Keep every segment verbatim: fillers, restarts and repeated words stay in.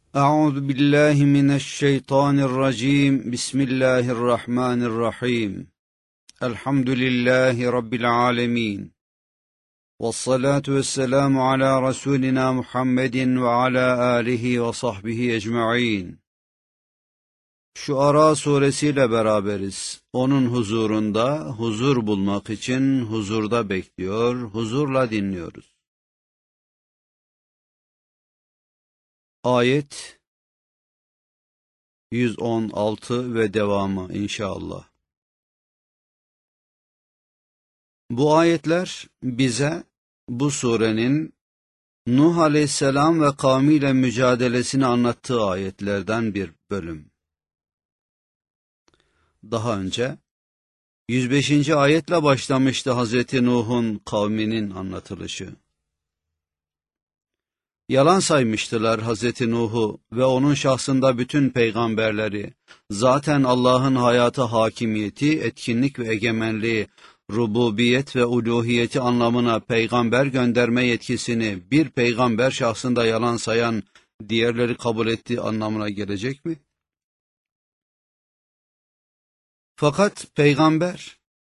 Euzu billahi mineşşeytanirracim. Bismillahirrahmanirrahim. Elhamdülillahi rabbil alamin. Ves salatu vesselamu ala rasulina Muhammedin ve ala alihi ve sahbihi ecmaîn. Şuara suresiyle beraberiz. Onun huzurunda huzur bulmak için huzurda bekliyor, huzurla dinliyoruz. Ayet yüz on altı ve devamı inşallah. Bu ayetler bize bu surenin Nuh Aleyhisselam ve kavmiyle mücadelesini anlattığı ayetlerden bir bölüm. Daha önce yüz beşinci ayetle başlamıştı Hazreti Nuh'un kavminin anlatılışı. Yalan saymıştılar Hazreti Nuh'u ve onun şahsında bütün peygamberleri. Zaten Allah'ın hayata hakimiyeti, etkinlik ve egemenliği, rububiyet ve uluhiyeti anlamına peygamber gönderme yetkisini bir peygamber şahsında yalan sayan diğerleri kabul ettiği anlamına gelecek mi? Fakat peygamber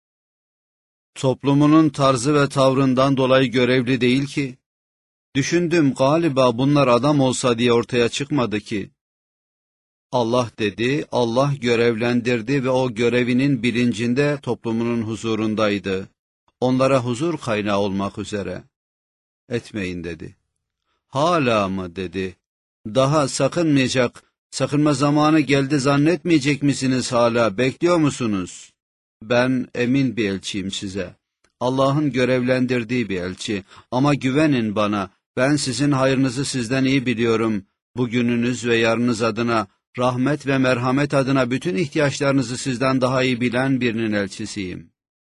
toplumunun tarzı ve tavrından dolayı görevli değil ki. Düşündüm, galiba bunlar adam olsa diye ortaya çıkmadı ki. Allah dedi, Allah görevlendirdi ve o görevinin bilincinde toplumunun huzurundaydı. Onlara huzur kaynağı olmak üzere. Etmeyin dedi. Hala mı dedi. Daha sakınmayacak, sakınma zamanı geldi zannetmeyecek misiniz hala, bekliyor musunuz? Ben emin bir elçiyim size. Allah'ın görevlendirdiği bir elçi ama güvenin bana. Ben sizin hayrınızı sizden iyi biliyorum. Bugününüz ve yarınız adına, rahmet ve merhamet adına bütün ihtiyaçlarınızı sizden daha iyi bilen birinin elçisiyim.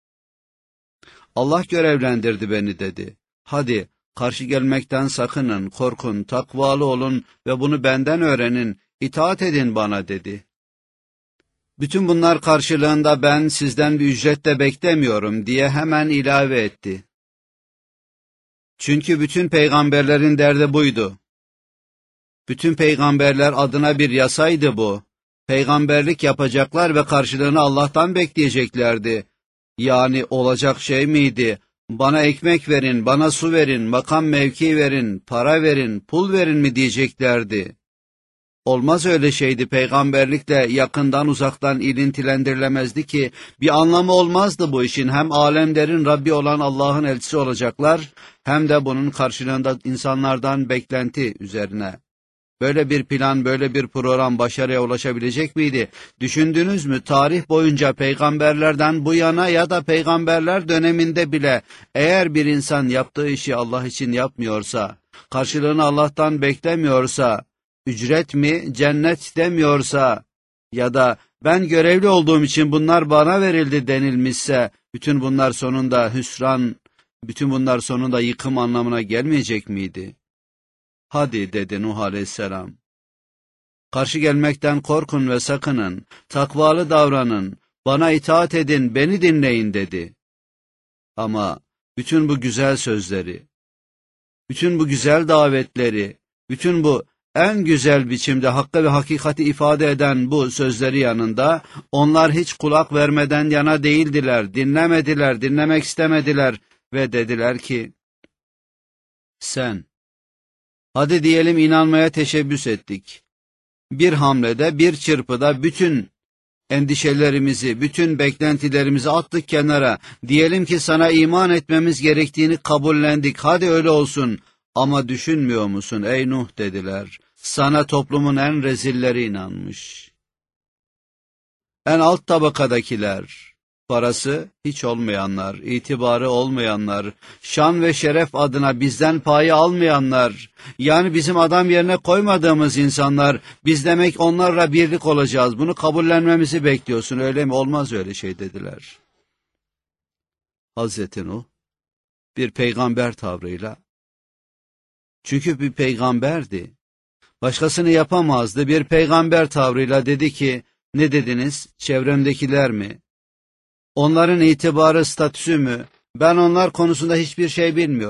Allah görevlendirdi beni dedi. Hadi karşı gelmekten sakının, korkun, takvalı olun ve bunu benden öğrenin, itaat edin bana dedi. Bütün bunlar karşılığında ben sizden bir ücret de beklemiyorum diye hemen ilave etti. Çünkü bütün peygamberlerin derdi buydu. Bütün peygamberler adına bir yasaydı bu. Peygamberlik yapacaklar ve karşılığını Allah'tan bekleyeceklerdi. Yani olacak şey miydi? Bana ekmek verin, bana su verin, makam mevki verin, para verin, pul verin mi diyeceklerdi. Olmaz öyle şeydi, peygamberlikle yakından uzaktan ilintilendirilemezdi ki, bir anlamı olmazdı bu işin. Hem alemlerin Rabbi olan Allah'ın elçisi olacaklar, hem de bunun karşılığında insanlardan beklenti üzerine. Böyle bir plan, böyle bir program başarıya ulaşabilecek miydi? Düşündünüz mü, tarih boyunca peygamberlerden bu yana ya da peygamberler döneminde bile eğer bir insan yaptığı işi Allah için yapmıyorsa, karşılığını Allah'tan beklemiyorsa, ücret mi, cennet demiyorsa ya da ben görevli olduğum için bunlar bana verildi denilmişse, bütün bunlar sonunda hüsran, bütün bunlar sonunda yıkım anlamına gelmeyecek miydi? Hadi dedi Nuh Aleyhisselam. Karşı gelmekten korkun ve sakının, takvalı davranın, bana itaat edin, beni dinleyin dedi. Ama bütün bu güzel sözleri, bütün bu güzel davetleri, bütün bu en güzel biçimde hakkı ve hakikati ifade eden bu sözleri yanında, onlar hiç kulak vermeden yana değildiler, dinlemediler, dinlemek istemediler ve dediler ki, sen, hadi diyelim inanmaya teşebbüs ettik. Bir hamlede, bir çırpıda bütün endişelerimizi, bütün beklentilerimizi attık kenara. Diyelim ki sana iman etmemiz gerektiğini kabullendik, hadi öyle olsun. Ama düşünmüyor musun ey Nuh dediler, sana toplumun en rezilleri inanmış. En alt tabakadakiler, parası hiç olmayanlar, itibarı olmayanlar, şan ve şeref adına bizden payı almayanlar, yani bizim adam yerine koymadığımız insanlar, biz demek onlarla birlik olacağız, bunu kabullenmemizi bekliyorsun öyle mi? Olmaz öyle şey dediler. Hazreti Nuh bir peygamber tavrıyla, çünkü bir peygamberdi, başkasını yapamazdı, bir peygamber tavrıyla dedi ki, ne dediniz, çevremdekiler mi? Onların itibarı, statüsü mü? Ben onlar konusunda hiçbir şey bilmiyorum.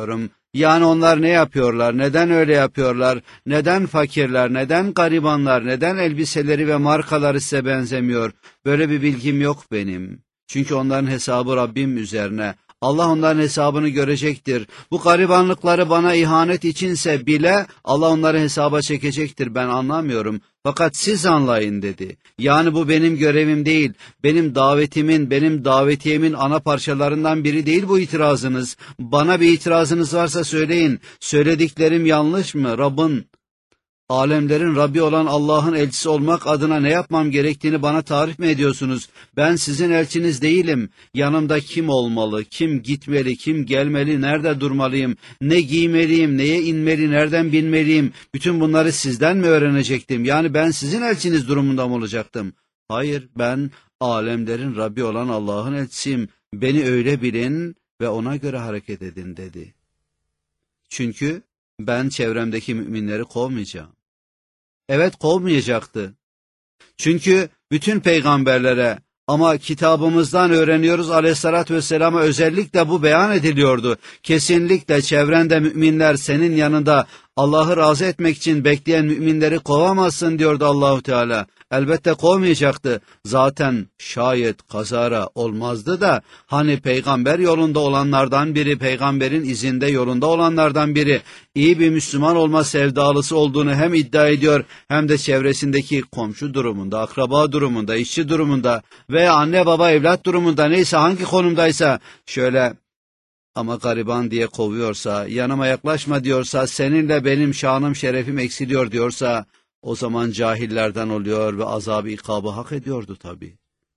Yani onlar ne yapıyorlar, neden öyle yapıyorlar, neden fakirler, neden garibanlar, neden elbiseleri ve markaları size benzemiyor? Böyle bir bilgim yok benim. Çünkü onların hesabı Rabbim üzerine. Allah onların hesabını görecektir. Bu garibanlıkları bana ihanet içinse bile Allah onları hesaba çekecektir. Ben anlamıyorum. Fakat siz anlayın dedi. Yani bu benim görevim değil. Benim davetimin, benim davetiyemin ana parçalarından biri değil bu itirazınız. Bana bir itirazınız varsa söyleyin. Söylediklerim yanlış mı? Rabbin, alemlerin Rabbi olan Allah'ın elçisi olmak adına ne yapmam gerektiğini bana tarif mi ediyorsunuz? Ben sizin elçiniz değilim. Yanımda kim olmalı, kim gitmeli, kim gelmeli, nerede durmalıyım, ne giymeliyim, neye inmeli, nereden binmeliyim? Bütün bunları sizden mi öğrenecektim? Yani ben sizin elçiniz durumunda mı olacaktım? Hayır, ben alemlerin Rabbi olan Allah'ın elçisiyim. Beni öyle bilin ve ona göre hareket edin dedi. Çünkü ben çevremdeki müminleri kovmayacağım. Evet, kovmayacaktı. Çünkü bütün peygamberlere, ama kitabımızdan öğreniyoruz aleyhissalatü vesselama özellikle bu beyan ediliyordu. Kesinlikle çevrende müminler senin yanında Allah'ı razı etmek için bekleyen müminleri kovamazsın diyordu Allahu Teala. Elbette kovmayacaktı. Zaten şayet kazara olmazdı da hani peygamber yolunda olanlardan biri, peygamberin izinde yolunda olanlardan biri iyi bir Müslüman olma sevdalısı olduğunu hem iddia ediyor hem de çevresindeki komşu durumunda, akraba durumunda, işçi durumunda veya anne baba evlat durumunda neyse hangi konumdaysa şöyle ama gariban diye kovuyorsa, yanıma yaklaşma diyorsa, seninle benim şanım şerefim eksiliyor diyorsa o zaman cahillerden oluyor ve azab-ı ikabı hak ediyordu tabii.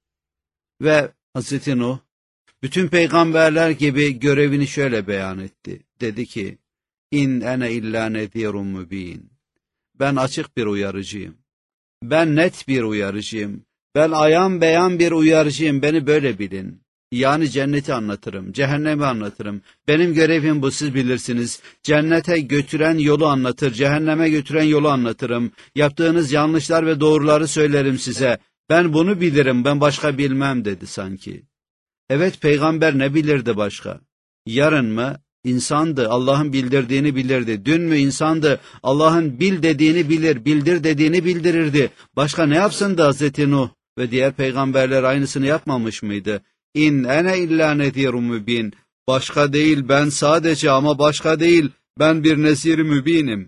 Ve Hazreti Nuh bütün peygamberler gibi görevini şöyle beyan etti. Dedi ki, İn ene illa nezirun mübin. Ben açık bir uyarıcıyım. Ben net bir uyarıcıyım. Ben ayan beyan bir uyarıcıyım. Beni böyle bilin. Yani cenneti anlatırım, cehennemi anlatırım. Benim görevim bu, siz bilirsiniz. Cennete götüren yolu anlatır, cehenneme götüren yolu anlatırım. Yaptığınız yanlışlar ve doğruları söylerim size. Ben bunu bilirim, ben başka bilmem dedi sanki. Evet, peygamber ne bilirdi başka? Yarın mı? İnsandı, Allah'ın bildirdiğini bilirdi. Dün mü insandı, Allah'ın bil dediğini bilir, bildir dediğini bildirirdi. Başka ne yapsındı Hazreti Nuh ve diğer peygamberler aynısını yapmamış mıydı? İn ene illa nezirun mübin. Başka değil, ben sadece, ama başka değil, ben bir nezir mübinim.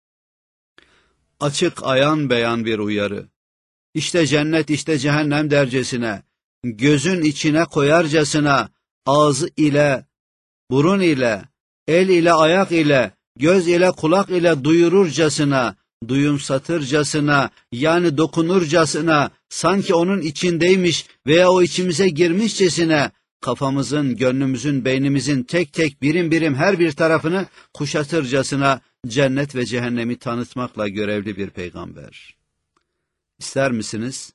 Açık ayan beyan bir uyarı. İşte cennet, işte cehennem dercesine, gözün içine koyarcasına, ağzı ile, burun ile, el ile, ayak ile, göz ile, kulak ile duyururcasına, duyumsatırcasına, yani dokunurcasına, sanki onun içindeymiş veya o içimize girmişçesine, kafamızın, gönlümüzün, beynimizin tek tek birim birim her bir tarafını kuşatırcasına cennet ve cehennemi tanıtmakla görevli bir peygamber. İster misiniz?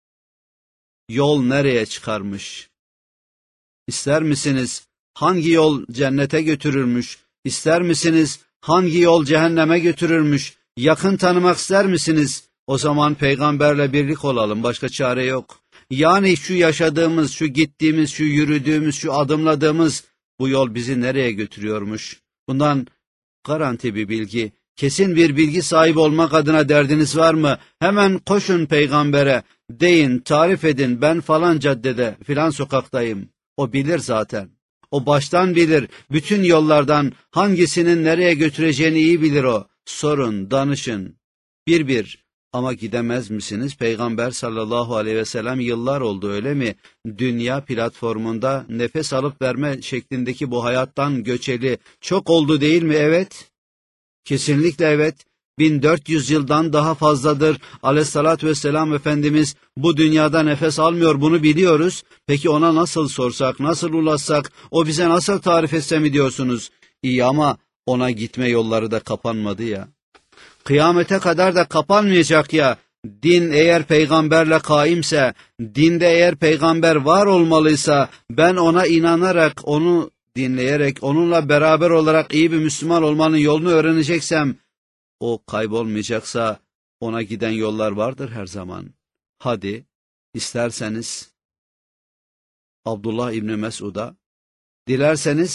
Yol nereye çıkarmış? İster misiniz? Hangi yol cennete götürürmüş? İster misiniz? Hangi yol cehenneme götürürmüş? Yakın tanımak ister misiniz? O zaman peygamberle birlik olalım, başka çare yok. Yani şu yaşadığımız, şu gittiğimiz, şu yürüdüğümüz, şu adımladığımız bu yol bizi nereye götürüyormuş? Bundan garanti bir bilgi, kesin bir bilgi sahibi olmak adına derdiniz var mı? Hemen koşun peygambere, deyin, tarif edin, ben falan caddede, filan sokaktayım. O bilir zaten. O baştan bilir, bütün yollardan hangisinin nereye götüreceğini iyi bilir o. Sorun, danışın. Bir bir. Ama gidemez misiniz? Peygamber sallallahu aleyhi ve sellem yıllar oldu, öyle mi? Dünya platformunda nefes alıp verme şeklindeki bu hayattan göçeli çok oldu değil mi? Evet. Kesinlikle evet. bin dört yüz yıldan daha fazladır aleyhissalatü vesselam Efendimiz bu dünyada nefes almıyor, bunu biliyoruz. Peki ona nasıl sorsak, nasıl ulaşsak, o bize nasıl tarif etse mi diyorsunuz? İyi ama ona gitme yolları da kapanmadı ya. Kıyamete kadar da kapanmayacak ya. Din eğer peygamberle kaimse, dinde eğer peygamber var olmalıysa, ben ona inanarak, onu dinleyerek, onunla beraber olarak iyi bir Müslüman olmanın yolunu öğreneceksem, o kaybolmayacaksa ona giden yollar vardır her zaman. Hadi, isterseniz Abdullah İbni Mesud'a, dilerseniz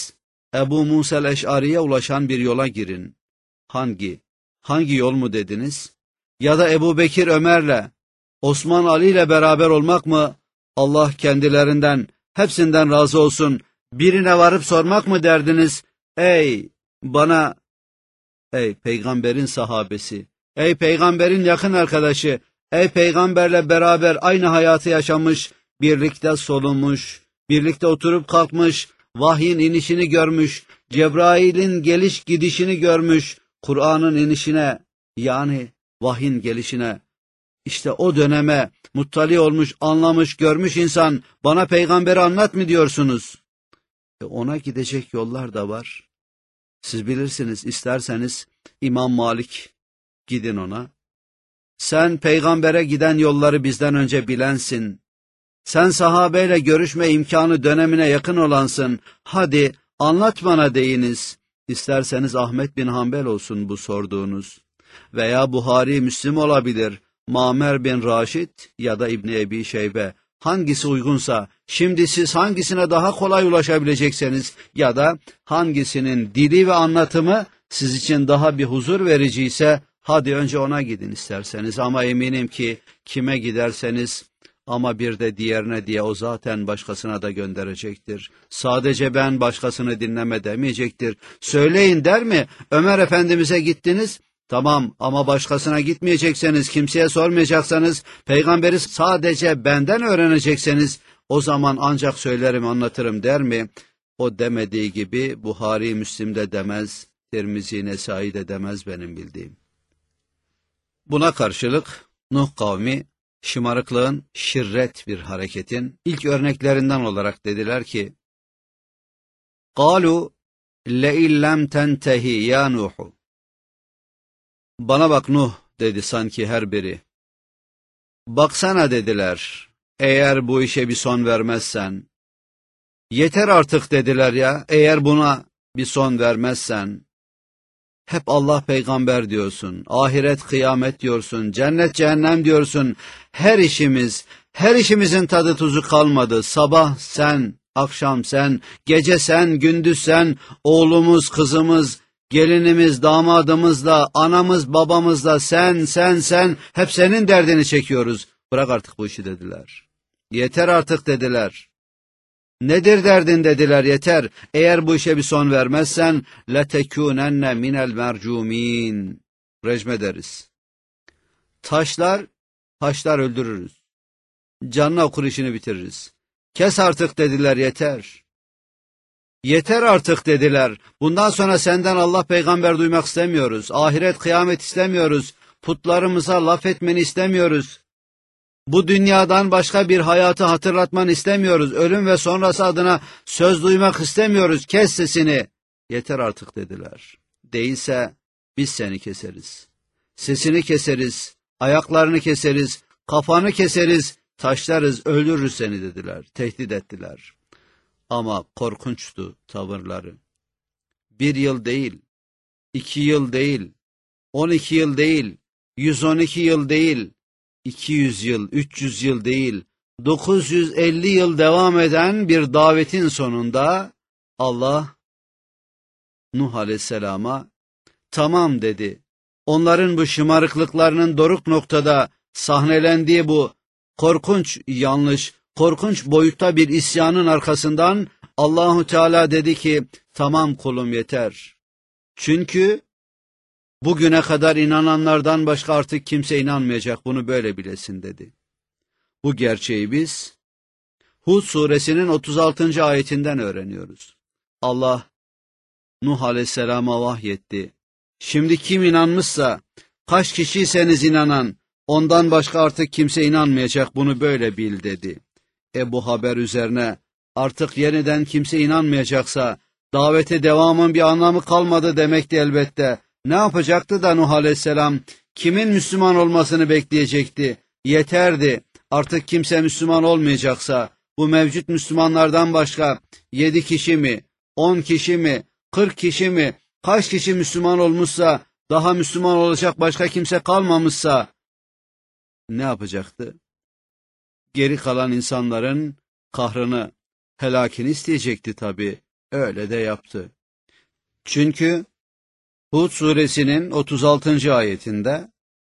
Ebu Musa'l Eş'ari'ye ulaşan bir yola girin. Hangi? Hangi yol mu dediniz? Ya da Ebu Bekir Ömer'le, Osman Ali ile beraber olmak mı? Allah kendilerinden, hepsinden razı olsun. Birine varıp sormak mı derdiniz? Ey bana, ey peygamberin sahabesi, ey peygamberin yakın arkadaşı, ey peygamberle beraber aynı hayatı yaşamış, birlikte solunmuş, birlikte oturup kalkmış, vahyin inişini görmüş, Cebrail'in geliş gidişini görmüş, Kur'an'ın inişine, yani vahyin gelişine, işte o döneme muttali olmuş, anlamış, görmüş insan bana peygamberi anlat mı diyorsunuz? E ona gidecek yollar da var. Siz bilirsiniz, isterseniz İmam Malik, gidin ona. Sen peygambere giden yolları bizden önce bilensin. Sen sahabeyle görüşme imkanı dönemine yakın olansın. Hadi anlat bana deyiniz. İsterseniz Ahmet bin Hanbel olsun bu sorduğunuz. Veya Buhari, Müslim olabilir. Mamer bin Raşid ya da İbni Ebi Şeybe. Hangisi uygunsa, şimdi siz hangisine daha kolay ulaşabilecekseniz ya da hangisinin dili ve anlatımı siz için daha bir huzur vericiyse, hadi önce ona gidin isterseniz. Ama eminim ki kime giderseniz, ama bir de diğerine diye o zaten başkasına da gönderecektir. Sadece ben başkasını dinleme demeyecektir. Söyleyin der mi? Ömer Efendimiz'e gittiniz. Tamam, ama başkasına gitmeyecekseniz, kimseye sormayacaksanız, peygamberi sadece benden öğrenecekseniz, o zaman ancak söylerim, anlatırım der mi? O demediği gibi Buhari, Müslim'de demez, Tirmizi, Nesai de demez benim bildiğim. Buna karşılık Nuh kavmi, şımarıklığın, şirret bir hareketin ilk örneklerinden olarak dediler ki, قَالُوا لَاِنْ لَمْ تَنْتَهِ يَا نُوحُ. Bana bak Nuh, dedi sanki her biri. Baksana dediler, eğer bu işe bir son vermezsen. Yeter artık dediler ya, eğer buna bir son vermezsen. Hep Allah peygamber diyorsun, ahiret kıyamet diyorsun, cennet cehennem diyorsun. Her işimiz, her işimizin tadı tuzu kalmadı. Sabah sen, akşam sen, gece sen, gündüz sen, oğlumuz, kızımız, gelinimiz, damadımızla, anamız, babamızla sen, sen, sen, hep senin derdini çekiyoruz. Bırak artık bu işi dediler. Yeter artık dediler. Nedir derdin dediler, yeter. Eğer bu işe bir son vermezsen, لَتَكُونَنَّ مِنَ الْمَرْجُومِينَ. Rejim ederiz. Taşlar, taşlar öldürürüz. Canına okur işini bitiririz. Kes artık dediler, yeter. Yeter artık dediler. Bundan sonra senden Allah peygamber duymak istemiyoruz. Ahiret kıyamet istemiyoruz. Putlarımıza laf etmeni istemiyoruz. Bu dünyadan başka bir hayatı hatırlatmanı istemiyoruz. Ölüm ve sonrası adına söz duymak istemiyoruz. Kes sesini. Yeter artık dediler. Değilse biz seni keseriz. Sesini keseriz, ayaklarını keseriz, kafanı keseriz, taşlarız, öldürürüz seni dediler. Tehdit ettiler. Ama korkunçtu tavırları. Bir yıl değil, iki yıl değil, on iki yıl değil, yüz on iki yıl değil, iki yüz yıl, üç yüz yıl değil, dokuz yüz elli yıl devam eden bir davetin sonunda Allah Nuh Aleyhisselam'a tamam dedi. Onların bu şımarıklıklarının doruk noktada sahnelendiği bu korkunç yanlış, korkunç boyutta bir isyanın arkasından Allahu Teala dedi ki, tamam kulum yeter. Çünkü bugüne kadar inananlardan başka artık kimse inanmayacak, bunu böyle bilesin dedi. Bu gerçeği biz Hud suresinin otuz altıncı ayetinden öğreniyoruz. Allah Nuh Aleyhisselam'a vahyetti. Şimdi kim inanmışsa, kaç kişiyseniz inanan, ondan başka artık kimse inanmayacak, bunu böyle bil dedi. E bu haber üzerine artık yeniden kimse inanmayacaksa, davete devamın bir anlamı kalmadı demekti elbette. Ne yapacaktı da Nuh Aleyhisselam, kimin Müslüman olmasını bekleyecekti? Yeterdi, artık kimse Müslüman olmayacaksa, bu mevcut Müslümanlardan başka yedi kişi mi, on kişi mi, kırk kişi mi, kaç kişi Müslüman olmuşsa, daha Müslüman olacak başka kimse kalmamışsa, ne yapacaktı? Geri kalan insanların kahrını, helakini isteyecekti tabii. Öyle de yaptı. Çünkü Hud suresinin otuz altıncı ayetinde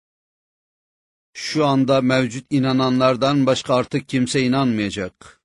şu anda mevcut inananlardan başka artık kimse inanmayacak.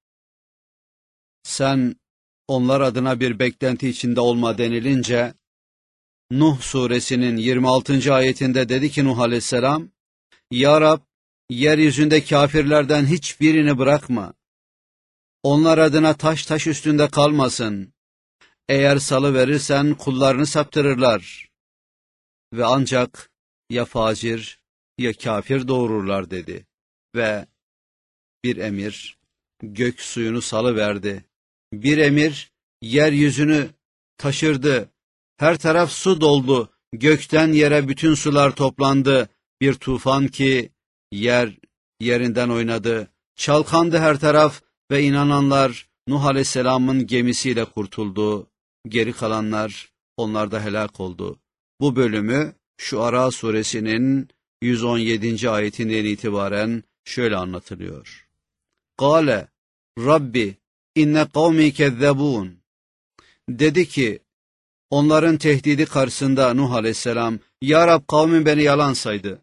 Sen onlar adına bir beklenti içinde olma denilince, Nuh suresinin yirmi altıncı ayetinde dedi ki Nuh aleyhisselam, Ya Rab, yeryüzünde kafirlerden hiçbirini bırakma. Onlar adına taş taş üstünde kalmasın. Eğer salıverirsen kullarını saptırırlar. Ve ancak ya facir ya kafir doğururlar dedi. Ve bir emir gök suyunu salıverdi. Bir emir yeryüzünü taşırdı. Her taraf su doldu. Gökten yere bütün sular toplandı. Bir tufan ki yer yerinden oynadı. Çalkandı her taraf ve inananlar Nuh Aleyhisselam'ın gemisiyle kurtuldu. Geri kalanlar onlarda helak oldu. Bu bölümü Şuara suresinin yüz on yedinci ayetinden itibaren şöyle anlatılıyor. Kale Rabbi inne kavmi kezzebun. Dedi ki onların tehdidi karşısında Nuh Aleyhisselam, Ya Rab, kavmin beni yalan saydı.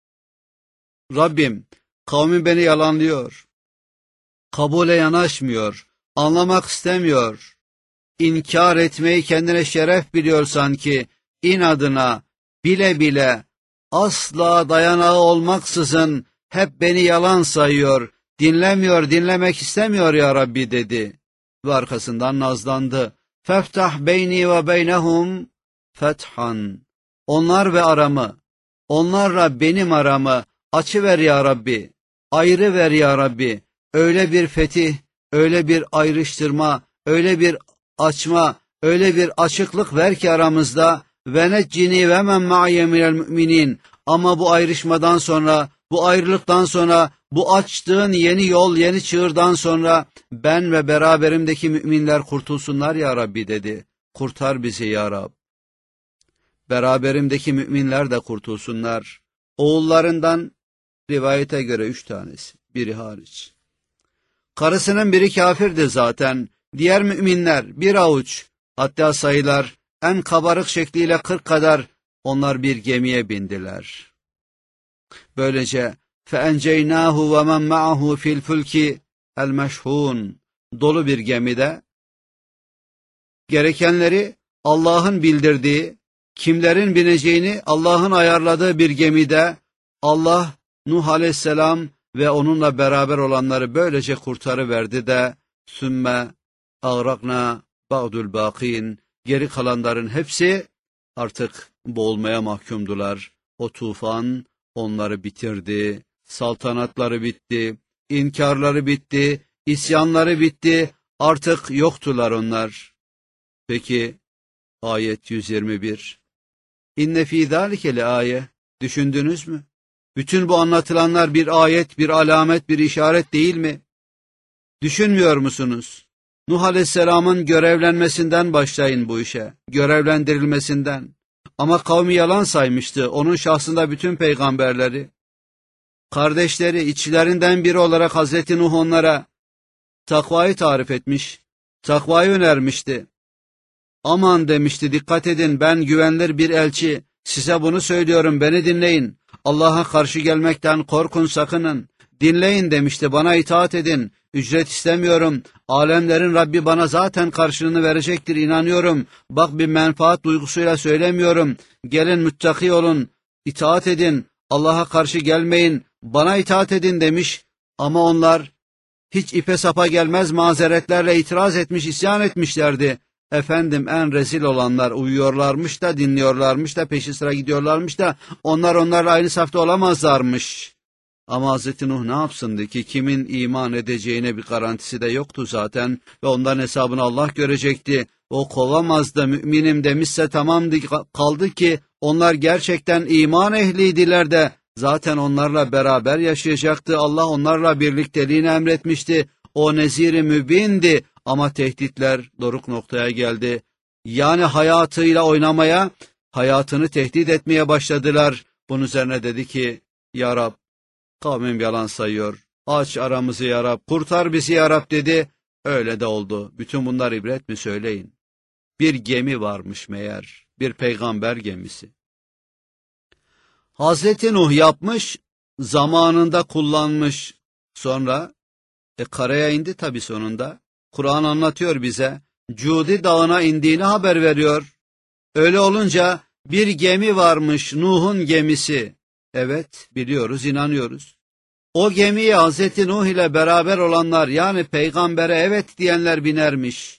Rabbim, kavmin beni yalanlıyor. Kabule yanaşmıyor, anlamak istemiyor. İnkar etmeyi kendine şeref biliyor sanki, inadına, bile bile, asla dayanağı olmaksızın hep beni yalan sayıyor, dinlemiyor, dinlemek istemiyor ya Rabbi dedi. Ve arkasından nazlandı. Feftah beyni ve beynehum fethan. Onlar ve aramı, onlarla benim aramı açıver ya Rabbi, ayrı ver ya Rabbi. Öyle bir fetih, öyle bir ayrıştırma, öyle bir açma, öyle bir açıklık ver ki aramızda. Ve neccini ve men ma'ye minel müminin. Ama bu ayrışmadan sonra, bu ayrılıktan sonra, bu açtığın yeni yol, yeni çığırdan sonra ben ve beraberimdeki müminler kurtulsunlar ya Rabbi dedi. Kurtar bizi ya Rab. Beraberimdeki müminler de kurtulsunlar. Oğullarından rivayete göre üç tanesi, biri hariç. Karısının biri kafirdi zaten. Diğer müminler bir avuç, hatta sayılar en kabarık şekliyle kırk kadar, onlar bir gemiye bindiler. Böylece فَاَنْجَيْنَاهُ وَمَنْ مَعَهُ فِي الْفُلْكِ الْمَشْهُونَ dolu bir gemide gerekenleri Allah'ın bildirdiği, kimlerin bineceğini Allah'ın ayarladığı bir gemide Allah Nuh Aleyhisselam ve onunla beraber olanları böylece kurtarıverdi de sümme ağrakna ba'dul baqin, geri kalanların hepsi artık boğulmaya mahkumdular. O tufan onları bitirdi, saltanatları bitti, inkarları bitti, isyanları bitti, artık yoktular onlar. Peki ayet yüz yirmi bir. İnne fî zâlike leâye. Düşündünüz mü? Bütün bu anlatılanlar bir ayet, bir alamet, bir işaret değil mi? Düşünmüyor musunuz? Nuh Aleyhisselam'ın görevlenmesinden başlayın bu işe, görevlendirilmesinden. Ama kavmi yalan saymıştı, onun şahsında bütün peygamberleri. Kardeşleri, içlerinden biri olarak Hazreti Nuh onlara takvayı tarif etmiş, takvayı önermişti. Aman demişti, dikkat edin, ben güvenilir bir elçi, size bunu söylüyorum, beni dinleyin. Allah'a karşı gelmekten korkun, sakının. Dinleyin demişti, bana itaat edin. Ücret istemiyorum. Alemlerin Rabbi bana zaten karşılığını verecektir, inanıyorum. Bak, bir menfaat duygusuyla söylemiyorum. Gelin müttaki olun, itaat edin. Allah'a karşı gelmeyin, bana itaat edin demiş. Ama onlar hiç ipe sapa gelmez mazeretlerle itiraz etmiş, isyan etmişlerdi. Efendim, en rezil olanlar uyuyorlarmış da, dinliyorlarmış da, peşi sıra gidiyorlarmış da onlar onlarla aynı safta olamazlarmış. Ama Hazreti Nuh ne yapsındı ki, kimin iman edeceğine bir garantisi de yoktu zaten ve onların hesabını Allah görecekti. O kovamazdı, müminim demişse tamamdı, kaldı ki onlar gerçekten iman ehliydiler de zaten onlarla beraber yaşayacaktı. Allah onlarla birlikteliğini emretmişti. O nezir-i mübindi ama tehditler doruk noktaya geldi. Yani hayatıyla oynamaya, hayatını tehdit etmeye başladılar. Bunun üzerine dedi ki, Ya Rab, kavmim yalan sayıyor. Aç aramızı ya Rab, kurtar bizi ya Rab dedi. Öyle de oldu. Bütün bunlar ibret mi söyleyin? bir gemi varmış meğer, bir peygamber gemisi. Hazreti Nuh yapmış, zamanında kullanmış, sonra e, karaya indi tabi sonunda. Kur'an anlatıyor bize, Cudi dağına indiğini haber veriyor. Öyle olunca bir gemi varmış, Nuh'un gemisi. Evet, biliyoruz, inanıyoruz. O gemiye Hazreti Nuh ile beraber olanlar, yani peygambere evet diyenler binermiş.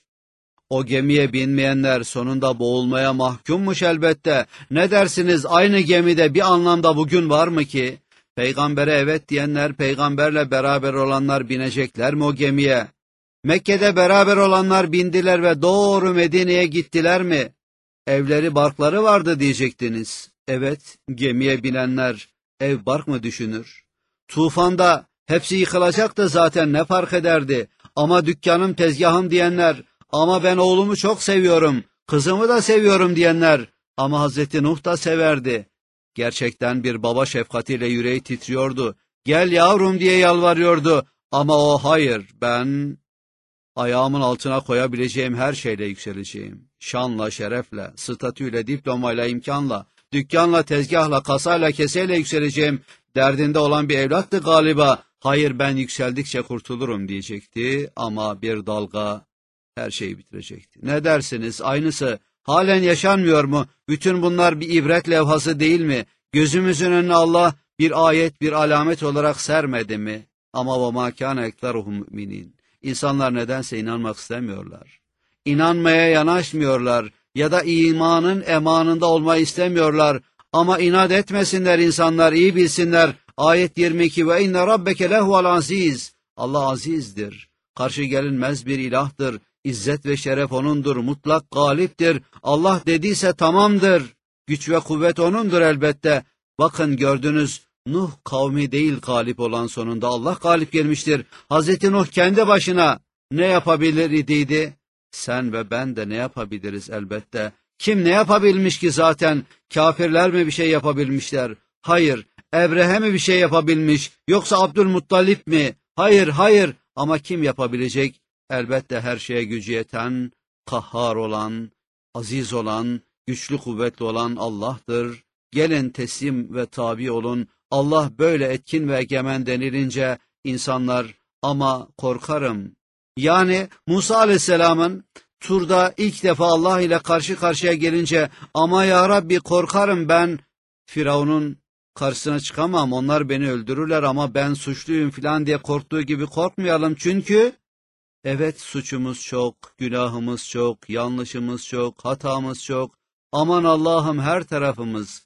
O gemiye binmeyenler sonunda boğulmaya mahkummuş elbette. Ne dersiniz, aynı gemide bir anlamda bugün var mı ki? Peygambere evet diyenler, peygamberle beraber olanlar binecekler mi o gemiye? Mekke'de beraber olanlar bindiler ve doğru Medine'ye gittiler mi? Evleri barkları vardı diyecektiniz. Evet, gemiye binenler ev bark mı düşünür? Tufanda hepsi yıkılacaktı zaten, ne fark ederdi? Ama dükkanım tezgahım diyenler, ama ben oğlumu çok seviyorum, kızımı da seviyorum diyenler, ama Hazreti Nuh da severdi. Gerçekten bir baba şefkatiyle yüreği titriyordu. Gel yavrum diye yalvarıyordu. Ama o hayır, ben ayağımın altına koyabileceğim her şeyle yükseleceğim. Şanla, şerefle, statüyle, diplomayla, imkanla, dükkanla, tezgahla, kasayla, keseyle yükseleceğim. Derdinde olan bir evlattı galiba. Hayır, ben yükseldikçe kurtulurum diyecekti ama bir dalga her şeyi bitirecekti. Ne dersiniz? Aynısı halen yaşanmıyor mu? Bütün bunlar bir ibret levhası değil mi? Gözümüzün önüne Allah bir ayet, bir alamet olarak sermedi mi? Ama وَمَا كَانَ اَكْتَرُهُمْ مُؤْمِنِينَ. İnsanlar nedense inanmak istemiyorlar. İnanmaya yanaşmıyorlar ya da imanın emanında olmayı istemiyorlar. Ama inat etmesinler insanlar, iyi bilsinler. Ayet yirmi iki ve inne rabbeke lehuvel aziz. Allah azizdir. Karşı gelinmez bir ilahtır. İzzet ve şeref O'nundur. Mutlak galiptir. Allah dediyse tamamdır. Güç ve kuvvet O'nundur elbette. Bakın gördünüz, Nuh kavmi değil galip olan, sonunda Allah galip gelmiştir. Hazreti Nuh kendi başına ne yapabilir idiydi? Sen ve ben de ne yapabiliriz elbette? Kim ne yapabilmiş ki zaten? Kafirler mi bir şey yapabilmişler? Hayır. Ebrehe mi bir şey yapabilmiş? Yoksa Abdülmuttalip mi? Hayır, hayır. Ama kim yapabilecek? Elbette her şeye gücü yeten, kahhar olan, aziz olan, güçlü kuvvetli olan Allah'tır. Gelin teslim ve tabi olun. Allah böyle etkin ve egemen denilince insanlar, ama korkarım. Yani Musa Aleyhisselam'ın Tur'da ilk defa Allah ile karşı karşıya gelince, ama ya Rabbi korkarım, ben Firavun'un karşısına çıkamam, onlar beni öldürürler ama ben suçluyum filan diye korktuğu gibi korkmayalım. Çünkü evet, suçumuz çok, günahımız çok, yanlışımız çok, hatamız çok. Aman Allah'ım, her tarafımız,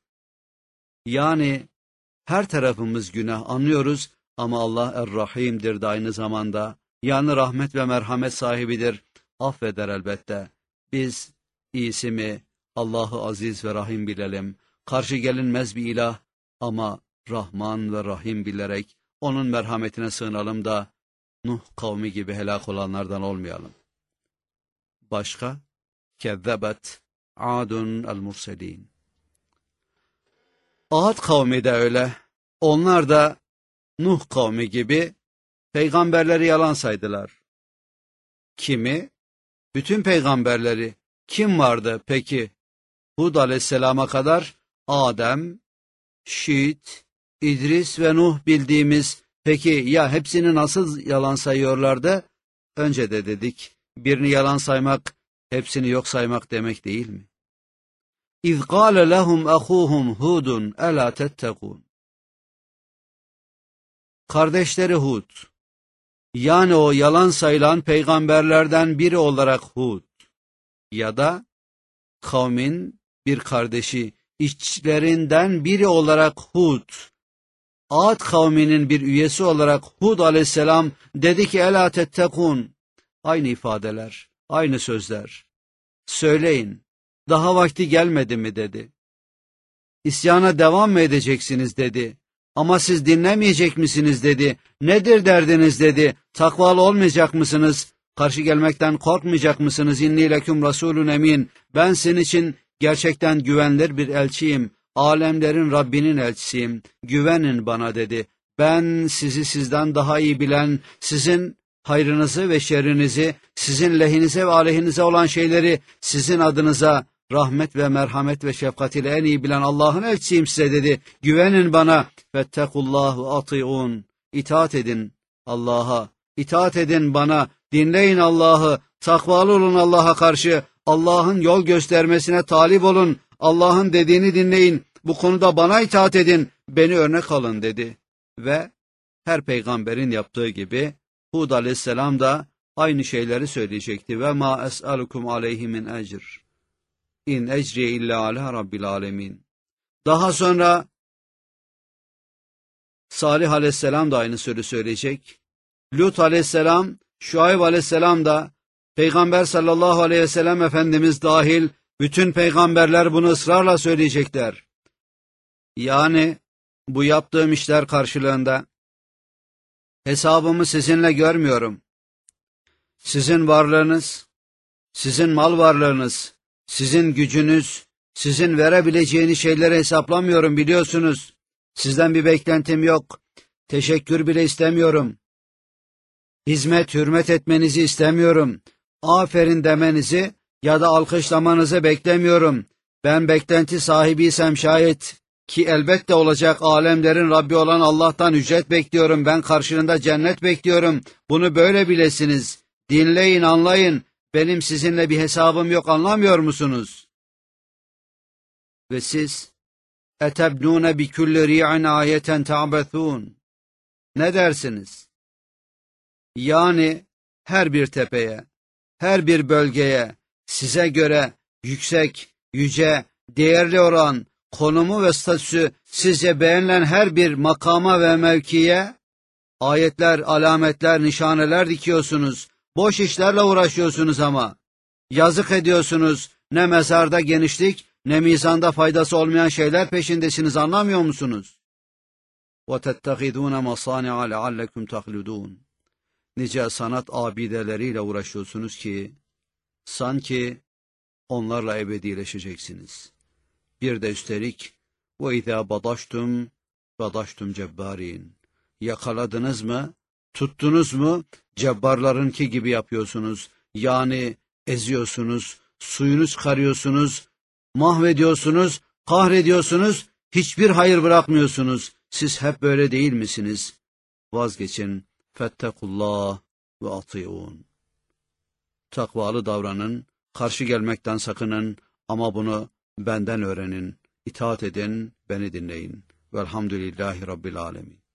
yani her tarafımız günah, anlıyoruz ama Allah Er-Rahim'dir de aynı zamanda. Yani rahmet ve merhamet sahibidir, affeder elbette. Biz iyisi mi Allah'ı aziz ve rahim bilelim. Karşı gelinmez bir ilah ama Rahman ve Rahim bilerek onun merhametine sığınalım da Nuh kavmi gibi helak olanlardan olmayalım. Başka? Kezzebet Adun el-Murselin. Ad kavmi de öyle. Onlar da Nuh kavmi gibi peygamberleri yalan saydılar. Kimi? Bütün peygamberleri. Kim vardı peki? Hud aleyhisselama kadar Adem, Şit, İdris ve Nuh bildiğimiz. Peki ya hepsini nasıl yalan sayıyorlardı? Önce de dedik, birini yalan saymak, hepsini yok saymak demek değil mi? İz قَالَ لَهُمْ أَخُوهُمْ هُودٌ أَلَا تَتَّقُونَ. Kardeşleri Hud, yani o yalan sayılan peygamberlerden biri olarak Hud ya da kavmin bir kardeşi, içlerinden biri olarak Hud, Ad kavminin bir üyesi olarak Hud aleyhisselam dedi ki elâ tettekûn. Aynı ifadeler, aynı sözler. Söyleyin, daha vakti gelmedi mi dedi. İsyana devam mı edeceksiniz dedi. Ama siz dinlemeyecek misiniz dedi. Nedir derdiniz dedi. Takvalı olmayacak mısınız? Karşı gelmekten korkmayacak mısınız? İnni leküm rasulun emin. Ben sizin için gerçekten güvenilir bir elçiyim. Alemlerin Rabbinin elçisiyim. Güvenin bana dedi. Ben sizi sizden daha iyi bilen, sizin hayrınızı ve şerrinizi, sizin lehinize ve aleyhinize olan şeyleri sizin adınıza rahmet ve merhamet ve şefkat ile en iyi bilen Allah'ın elçisiyim size dedi. Güvenin bana. Fettekullah ve atiun. İtaat edin Allah'a. İtaat edin bana. Dinleyin Allah'ı. Takvalı olun Allah'a karşı. Allah'ın yol göstermesine talip olun. Allah'ın dediğini dinleyin. Bu konuda bana itaat edin. Beni örnek alın dedi. Ve her peygamberin yaptığı gibi Hud aleyhisselam da aynı şeyleri söyleyecekti. Ve ma es'alukum aleyhi min ecr. İn ecriye illa ala rabbil alemin. Daha sonra Salih aleyhisselam da aynı sözü söyleyecek. Lut aleyhisselam, Şuayb aleyhisselam da, Peygamber sallallahu aleyhi ve sellem Efendimiz dahil bütün peygamberler bunu ısrarla söyleyecekler. Yani bu yaptığım işler karşılığında hesabımı sizinle görmüyorum. Sizin varlığınız, sizin mal varlığınız, sizin gücünüz, sizin verebileceğiniz şeyleri hesaplamıyorum biliyorsunuz. Sizden bir beklentim yok. Teşekkür bile istemiyorum. Hizmet, hürmet etmenizi istemiyorum. Aferin demenizi ya da alkışlamanızı beklemiyorum. Ben beklenti sahibiysem şayet ki elbette olacak alemlerin Rabbi olan Allah'tan ücret bekliyorum. Ben karşılığında cennet bekliyorum. Bunu böyle bilesiniz. Dinleyin, anlayın. Benim sizinle bir hesabım yok, anlamıyor musunuz? Ve siz etebnûne bi kulli ri'in ayeten ta'bethûn. Ne dersiniz? Yani her bir tepeye, her bir bölgeye size göre yüksek, yüce, değerli olan konumu ve statüsü sizce beğenilen her bir makama ve mevkiye ayetler, alametler, nişaneler dikiyorsunuz. Boş işlerle uğraşıyorsunuz ama. Yazık ediyorsunuz. Ne mezarda genişlik, ne mizanda faydası olmayan şeyler peşindesiniz, anlamıyor musunuz? وَتَتَّخِذُونَ مَصَانِعَ لَعَلَّكُمْ تَخْلُدُونَ. Nice sanat abideleriyle uğraşıyorsunuz ki, sanki onlarla ebedileşeceksiniz. Bir de üstelik, وَاِذَا بَضَشْتُمْ بَضَشْتُمْ جَبَّارِينَ. Yakaladınız mı, tuttunuz mu, cebbarlarınki gibi yapıyorsunuz. Yani eziyorsunuz, suyunu çıkarıyorsunuz, mahvediyorsunuz, kahrediyorsunuz, hiçbir hayır bırakmıyorsunuz. Siz hep böyle değil misiniz? Vazgeçin. Fettekullah ve atiun. Takvalı davranın, karşı gelmekten sakının ama bunu benden öğrenin. İtaat edin, beni dinleyin. Velhamdülillahi Rabbil alemin.